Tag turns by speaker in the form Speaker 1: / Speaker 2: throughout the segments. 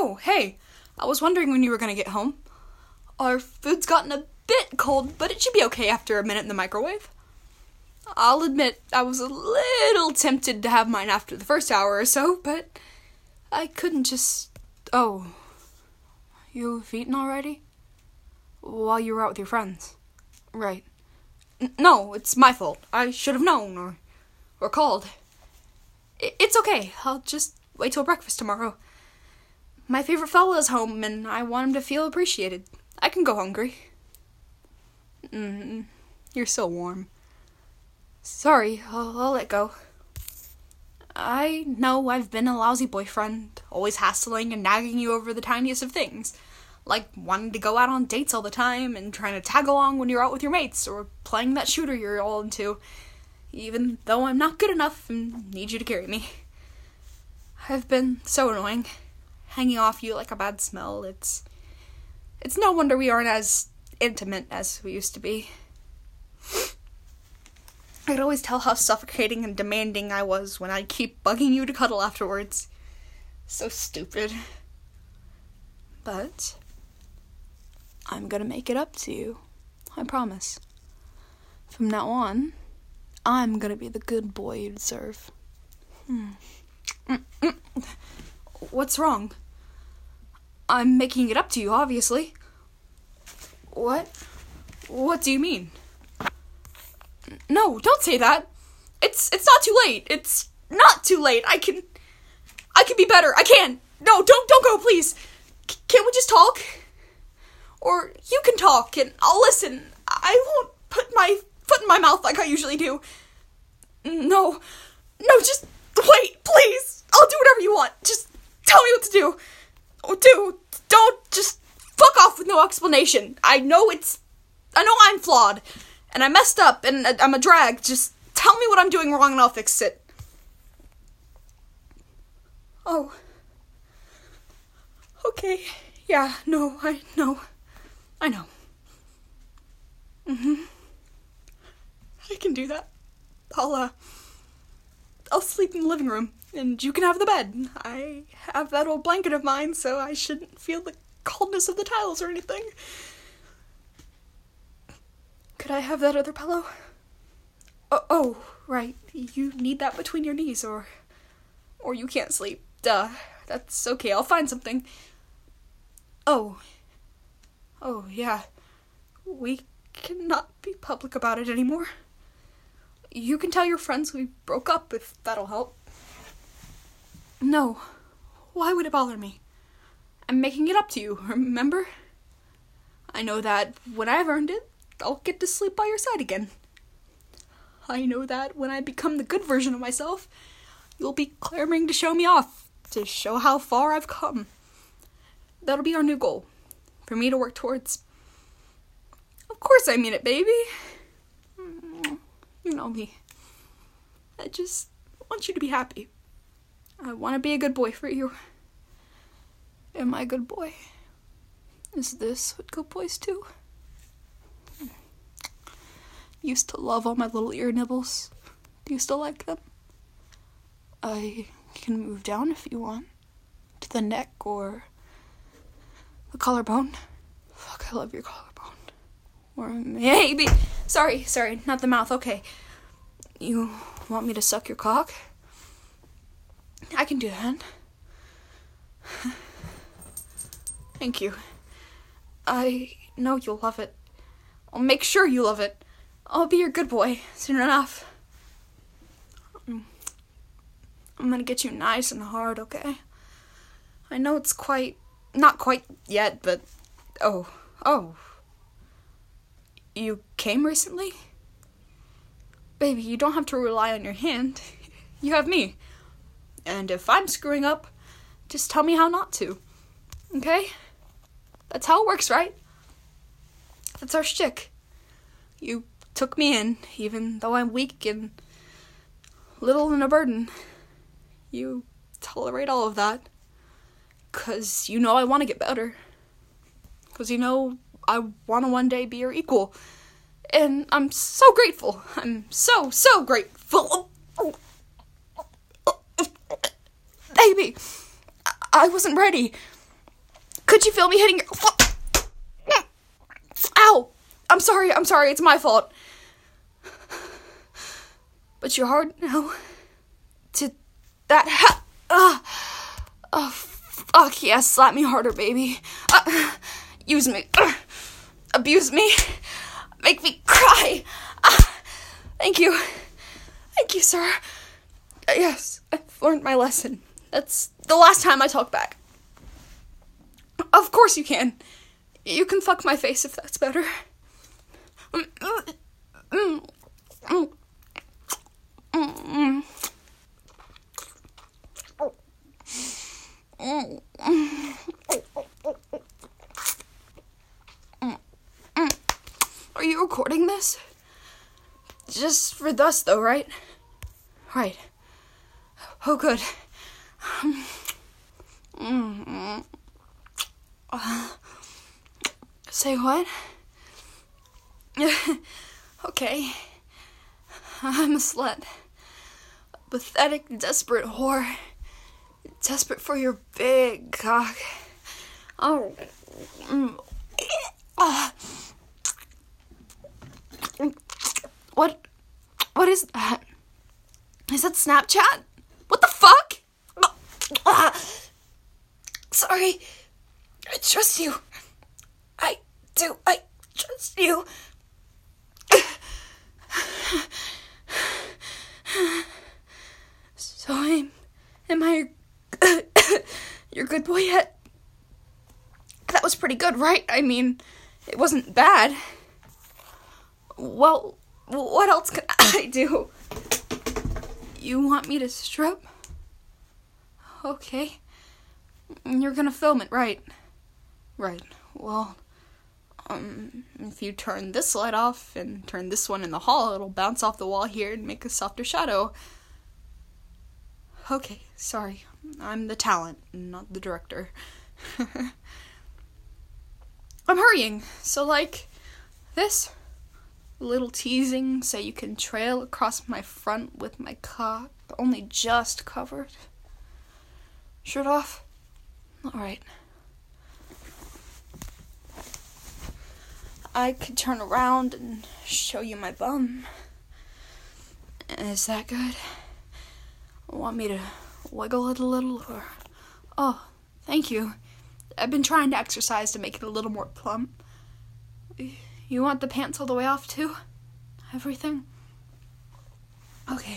Speaker 1: Oh, hey, I was wondering when you were gonna get home. Our food's gotten a bit cold, but it should be okay after a minute in the microwave. I'll admit I was a little tempted to have mine after the first hour or so, but I couldn't just... Oh, you've eaten already? While you were out with your friends. Right. No, it's my fault. I should have known, or called. It's okay. I'll just wait till breakfast tomorrow. My favorite fella is home, and I want him to feel appreciated. I can go hungry. You're so warm. Sorry, I'll let go. I know I've been a lousy boyfriend, always hassling and nagging you over the tiniest of things. Like wanting to go out on dates all the time and trying to tag along when you're out with your mates, or playing that shooter you're all into, even though I'm not good enough and need you to carry me. I've been so annoying, hanging off you like a bad smell. It's no wonder we aren't as intimate as we used to be. I could always tell how suffocating and demanding I was when I'd keep bugging you to cuddle afterwards. So stupid. But I'm gonna make it up to you. I promise. From now on, I'm gonna be the good boy you deserve. What's wrong? I'm making it up to you, obviously. What? What do you mean? No, don't say that. It's not too late. It's not too late. I can be better. I can. No, don't go, please. Can't we just talk? Or you can talk and I'll listen. I won't put my foot in my mouth like I usually do. No, just wait, please. I'll do whatever you want. Just tell me what to do. Don't just fuck off with no explanation. I know I'm flawed, and I messed up, and I'm a drag. Just tell me what I'm doing wrong and I'll fix it. Oh. Okay. Yeah, no, I know. I can do that. I'll sleep in the living room, and you can have the bed. I have that old blanket of mine, so I shouldn't feel the coldness of the tiles or anything. Could I have that other pillow? Oh, right. You need that between your knees, or you can't sleep. Duh. That's okay. I'll find something. Oh, yeah. We cannot be public about it anymore. You can tell your friends we broke up if that'll help. No. Why would it bother me? I'm making it up to you, remember? I know that when I've earned it, I'll get to sleep by your side again. I know that when I become the good version of myself, you'll be clamoring to show me off, to show how far I've come. That'll be our new goal, for me to work towards. Of course I mean it, baby. You know me. I just want you to be happy. I want to be a good boy for you. Am I a good boy? Is this what good boys do? Used to love all my little ear nibbles. Do you still like them? I can move down if you want. To the neck or the collarbone. Fuck, I love your collarbone. Or maybe... Sorry, not the mouth, okay. You want me to suck your cock? I can do that. Thank you. I know you'll love it. I'll make sure you love it. I'll be your good boy soon enough. I'm gonna get you nice and hard, okay? I know it's not quite yet, but... Oh. You came recently? Baby, you don't have to rely on your hand. You have me. And if I'm screwing up, just tell me how not to. Okay? That's how it works, right? That's our shtick. You took me in, even though I'm weak and little and a burden. You tolerate all of that. 'Cause you know I want to get better. 'Cause you know I want to one day be your equal. And I'm so grateful. I'm so grateful. Baby, I wasn't ready. Could you feel me hitting your... Ow! I'm sorry, it's my fault. But you're hard now. To that... Oh, fuck, yes, slap me harder, baby. Use me. Abuse me. Make me cry. Thank you. Thank you, sir. Yes, I've learned my lesson. That's the last time I talk back. Of course you can. You can fuck my face if that's better. Are you recording this? Just for us, though, right? Right. Oh, good. Say what? Okay. I'm a slut. A pathetic, desperate whore. Desperate for your big cock. Oh. What is that? Is that Snapchat? What the fuck? Sorry. I trust you. I do. I trust you. So am I your good boy yet? That was pretty good, right? I mean, it wasn't bad. Well, what else can I do? You want me to strip? Okay. You're gonna film it, right? Right. Well, if you turn this light off and turn this one in the hall, it'll bounce off the wall here and make a softer shadow. Okay, sorry. I'm the talent, not the director. I'm hurrying, so like this. A little teasing so you can trail across my front with my cock only just covered. Shirt off? Alright. I could turn around and show you my bum. Is that good? Want me to wiggle it a little, or... Oh, thank you. I've been trying to exercise to make it a little more plump. You want the pants all the way off, too? Everything? Okay.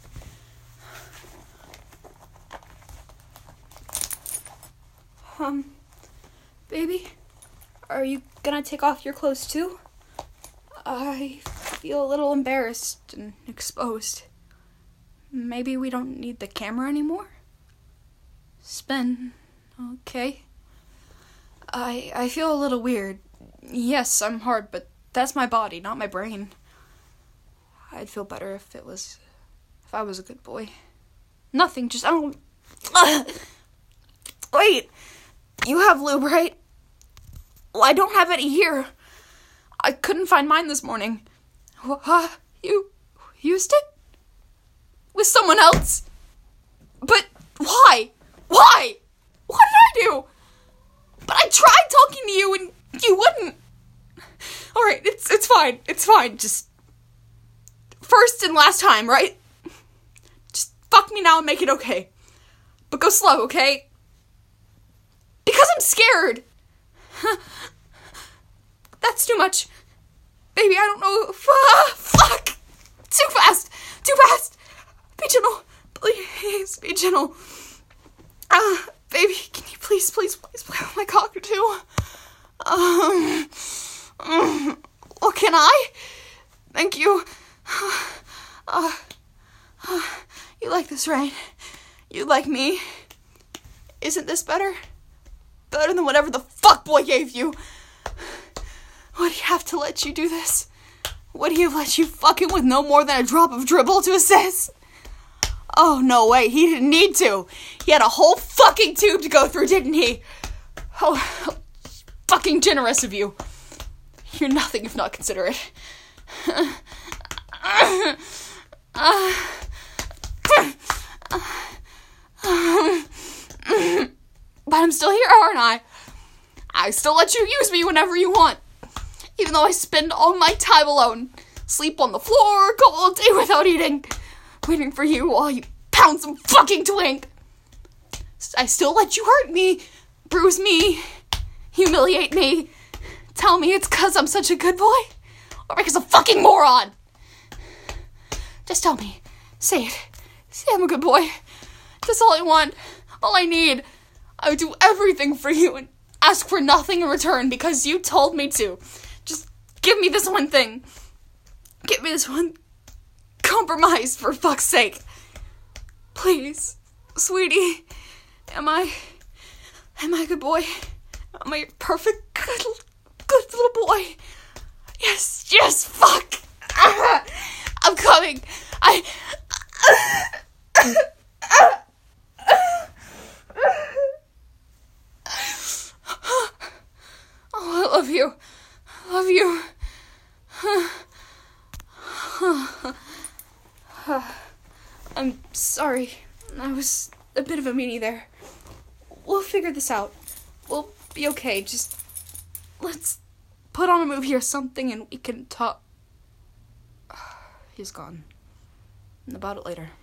Speaker 1: Baby? Are you gonna take off your clothes, too? I feel a little embarrassed and exposed. Maybe we don't need the camera anymore? Spin. Okay. I feel a little weird. Yes, I'm hard, but that's my body, not my brain. I'd feel better if I was a good boy. Nothing, just, Wait, you have lube, right? Well, I don't have any here. I couldn't find mine this morning. You used it? With someone else? But why? Why? What did I do? But I tried talking to you and you wouldn't. Alright, it's fine. It's fine. Just first and last time, right? Just fuck me now and make it okay. But go slow, okay? Because I'm scared. That's too much. Baby, I don't know. Fuck. Too fast. Too fast. Be gentle. Please, be gentle. Baby, can you please play with my cock too? Well, can I? Thank you. You like this, right? You like me? Isn't this better? Better than whatever the fuckboy gave you. Would he have to let you do this? Would he have let you fuck him with no more than a drop of dribble to assist? Oh, no way, he didn't need to. He had a whole fucking tube to go through, didn't he? Oh, fucking generous of you. You're nothing if not considerate. But I'm still here, aren't I? I still let you use me whenever you want. Even though I spend all my time alone. Sleep on the floor, go all day without eating. Waiting for you while you pound some fucking twink. I still let you hurt me, bruise me, humiliate me. Tell me it's 'cause I'm such a good boy? Or because I'm a fucking moron? Just tell me. Say it. Say I'm a good boy. That's all I want. All I need. I would do everything for you and ask for nothing in return because you told me to. Just give me this one thing. Give me this one compromise, for fuck's sake. Please, sweetie. Am I a good boy? Am I a perfect, good little boy? Yes, fuck. I'm coming. Oh, I love you. I love you. I'm sorry. I was a bit of a meanie there. We'll figure this out. We'll be okay. Just let's put on a movie or something and we can talk. He's gone. About it later.